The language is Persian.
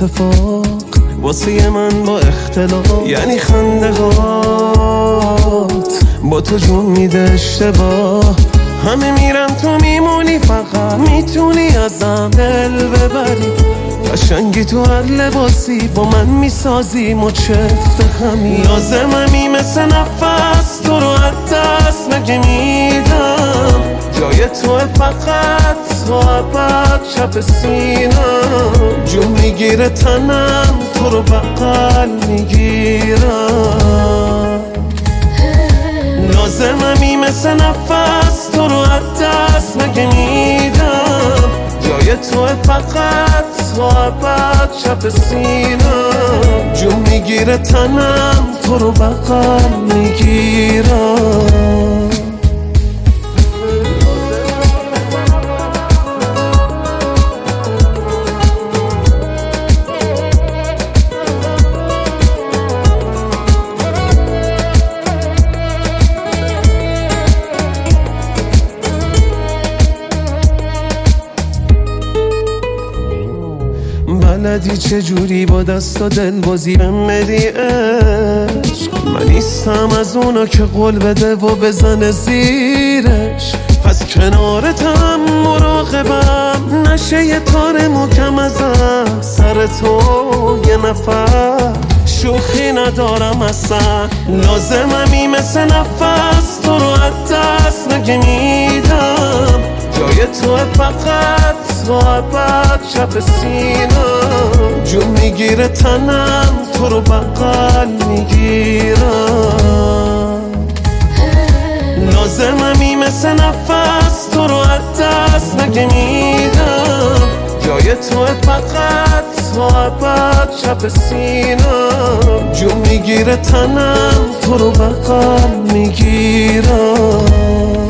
اتفاق واسه من با اختلاف، یعنی خنده هات با تو جون میده اشتباه. همه میرن تو میمونی، فقط میتونی ازم دل ببری. قشنگی تو هر لباسی با من میسازی مچفت خمی. لازممی مثل نفس تو رو از دست مگه میدم. جای تو فقط تو ابد چپ سینم. جون میگیره تنم تو رو بغل میگیرم. لازممی مثل نفس تو رو از دست مگه میدم. جای تو فقط تو ابد چپ سینم. جون میگیره تنم تو رو بغل میگیرم. بلدی چجوری با دست و دل بازی بمدی عشق. من نیستم از اونا که قول بده و بزنه زیرش. پس کنارتم مراقبم نشه یه تار محکم ازم. سر تو یه نفر شوخی ندارم اصلا. لازممی مثل نفس تو رو از دست نگه میدم. جای تو فقط تو ابد چپ سینم. جون میگیره تنم تو رو بغل میگیرم. لازممی مثل نفس تو رو از دست نگه میدم. جای تو فقط تو ابد چپ سینم. جون میگیره تنم تو رو بغل میگیرم.